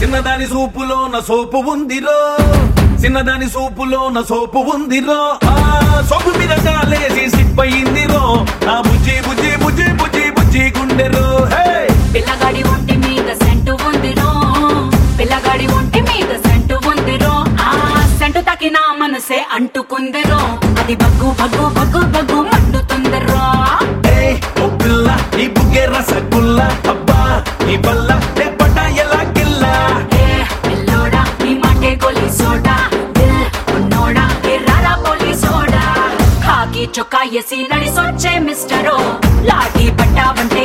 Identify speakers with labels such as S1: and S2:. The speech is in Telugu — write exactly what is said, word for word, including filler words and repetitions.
S1: చిన్నదాని సూపులో నా సోపు ఉందిరో, చిన్నదాని సూపులో నా సోపు ఉందిరో, ఆ సోపు మీద కాలేసి సిప్పయిందిరో, నా బుజ్జి బుజ్జి బుజ్జి బుజ్జి బుజ్జి గుండెరో.
S2: పిల్లగాడి ఒంటి మీద సెంటు ఉందిరో, పిల్లగాడి ఒంటి మీద సెంటు ఉందిరో, ఆ సెంటు తాకిన మనసే అంటుకుందిరో, అది బగ్గు బగ్గు బగ్గు బగ్గు మండుతుందిరో.
S1: ఓ పిల్ల ఈ బుగ్గే రసగుల్ల, అబ్బా ఈ బల్ల లేపట ఎలా కిల్ల.
S2: పిల్లోడా నీ మాటే గోలి సోడా, దిల్ ఉన్నోడా ఏ రారా పోలి సోడా. కాకి చొక్కా ఎసి నడిసొచ్చే మిస్టరో, లాఠీ పట్టావంటే